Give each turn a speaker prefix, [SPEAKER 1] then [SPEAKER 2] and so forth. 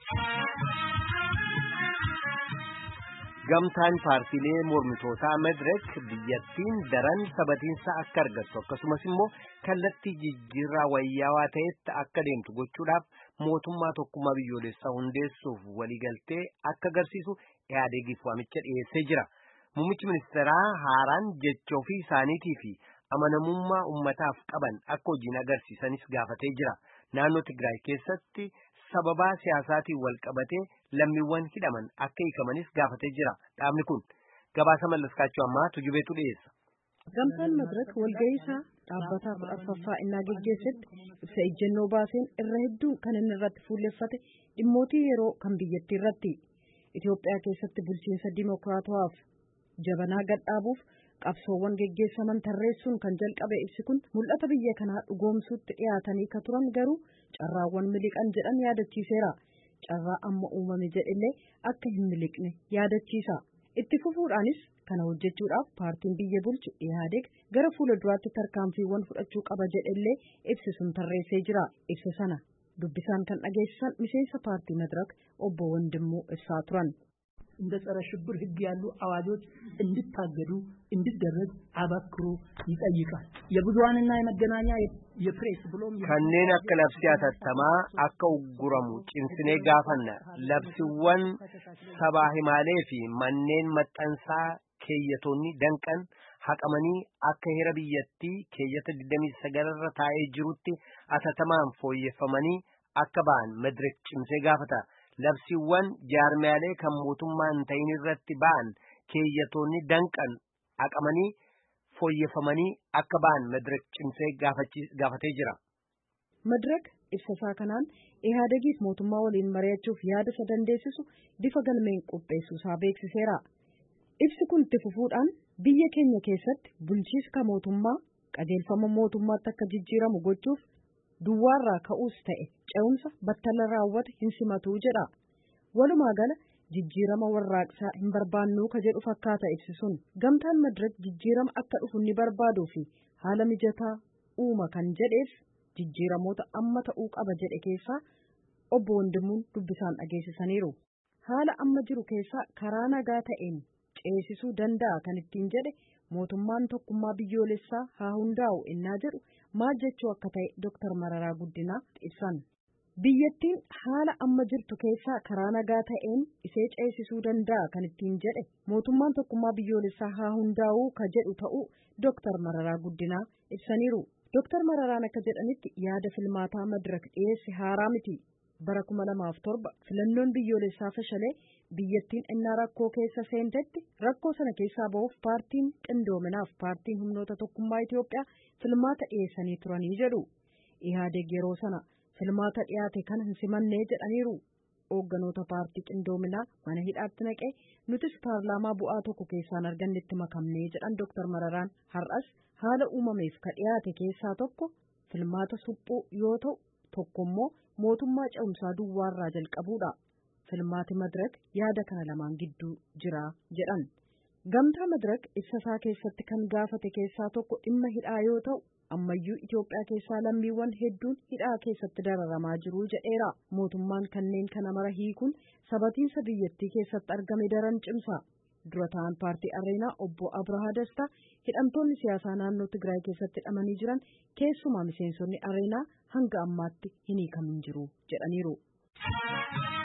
[SPEAKER 1] Gamtaan paartiilee mormitootaa Madireek biyyattiin daran sabatiinsa akka argattu akkasumas immoo kallattii jijjiirraa wayyaawaa ta'etti akka deemtu gochuudhaaf mootummaa tokkummaa biyyoolessaa hundeessuuf waliigaltee akka agarsiisu Ihaadegiif waamicha dhiyeessee jira. Muummichi ministeeraa haaraan jecha ofii isaaniitii fi amanamummaa ummataaf qaban akka hojiin agarsiisanis gaafatee jira. Naannoo Tigraay keessatti sababaa siyaasaatiin wal qabatee lammiiwwan hidhaman akka hiikamanis gaafatee jira. Dhaabni kun gabaasa mallaskaachuu ammaa tujubeetu dhiyeessa.
[SPEAKER 2] Gamtaan Madireek walga'iisaa dhaabbataa 14ffaa innaa geggeessetti ibsa ejjennoo baaseen irra hedduun kan inni irratti fuulleffate dhimmootii yeroo kan biyyattii irratti Itoophiyaa keessatti bulchiinsa dimokiraatawaaf jabanaa gadhaabuuf qabsoowwan geggeessaman tarreessuun kan jalqabe ibsi kun mul'ata biyya kanaa dhugoomsuutti dhiyaatanii ka turan garuu carraawwan miliqan jedhan yaadachiiseera. Carraa amma uumame jedhillee akka hin miliqne yaadachiisa. Itti fufuudhaanis kana hojjechuudhaaf paartiin biyya bulchu Ihaadeg gara fuula duraatti tarkaanfiiwwan fudhachuu qaba jedhillee ibsi sun tarreessee jira. Ibsa sana dubbisaan kan dhageessisan miseensa paartii Madireek obbo Wandimuu ibsaa turan.
[SPEAKER 3] እንደ ጸረ ሽብር ህግ ያሉ አዋጆች እንዲታገዱ እንዲደረግ አበክሮ ይጠይቃል። የብዙሃንና የመገናኛ የፕሬስ ብሎም
[SPEAKER 1] kanneen akka labsii hatattamaa akka ugguramu cimsinee gaafanna. Labsiiwwan sabaa himaalee fi manneen maxxansaa keeyyatoonni danqan haqamanii akka heera biyyattii keeyyata 29 irra taa'ee jirutti hatattamaan fooyyeffamanii akka ba'an Madireek cimsee gaafata. Labsiiwwan jaarmiyaalee kan mootummaa hin ta'in irratti ba'an keeyyatoonni danqan haqamanii fooyyeffamanii akka ba'an Madireek cimsee gaafatee jira.
[SPEAKER 2] Madireek ibsasaa kanaan Ihaadegiif mootummaa waliin mari'achuuf yaada isa dandeessisu bifa galmeen qopheessuusaa beeksiseera. Ibsi kun itti fufuudhaan biyya keenya keessatti bulchiinsa mootummaa qajeelfama mootummaatti akka jijjiiramu gochuuf duwwaarraa ka'uus ta'e ce'umsa battala raawwate hin simatu jedha. Walumaa gala jijjiirama warraaqsaa hin barbaannu ka jedhu fakkaata ibsi sun. Gamtaan Madireek jijjiirama akka dhufu ni barbaaduu fi haala mijataa uuma kan jedheef jijjiiramoota amma ta'uu qaba jedhe keessaa obbo Wandimuun dubbisaan dhageessisaniiru. Haala amma jiru keessaa karaa nagaa ta'een ceesisuu danda'a kan ittiin jedhe mootummaan tokkummaa biyyoolessaa haa hundaa'u innaa jedhu maal jechuu akka ta'e Dr. Mararaa Guddinaa ibsan. Biyyattiin haala amma jirtu keessaa karaa nagaa ta'een isee ceesisuu danda'a kan ittiin jedhe mootummaan tokkummaa biyyoolessaa haa hundaa'u ka jedhu ta'uu Dr. Mararaa Guddinaa ibsaniiru. Dr. Mararaan akka jedhanitti yaada filmaataa Madireek dhiyeesse haaraa miti. Bara 2007 filannoon biyyoolessaa fashalee biyyattiin innaa rakkoo keessa seentetti rakkoo sana keessaa ba'uuf paartiin qindoominaaf paartiin humnoota tokkummaa Itoophiyaa filmaata dhiyeessanii turanii jedhu. Ihaadeg yeroo sana filmaata dhiyaate kana hin simannee jedhaniiru. Hoogganoota paartii qindoominaa mana hidhaatti naqee nutis paarlaamaa bu'aa tokko keessaan argannetti makamnee jedhan Dr. Mararaan har'as haala uumameef ka dhiyaate keessaa tokko filmaata suphuu yoo ta'u tokkommoo mootummaa ce'umsaa duwwaarraa jalqabuudha. Filmaati Madireek yaada kana lamaan gidduu jira jedhan. Gamtaa Madireek ibsasaa keessatti kan gaafate keessaa tokko dhimma hidhaa yoo ta'u ammayyuu Itoophiyaa keessaa lammiiwwan hedduun hidhaa keessatti dararamaa jiru jedheera. Mootummaan kanneen kana mara hiikuun sabatiinsa biyyattii keessatti argame daran cimsa. Dura ta'an paartii Areenaa obbo Abrahaa Dastaa hidhamtoonni siyaasaa naannoo Tigraay keessatti hidhamanii jiran keessumaa miseensonni Areenaa hanga ammaatti hin hiikamin jiru jedhaniiru.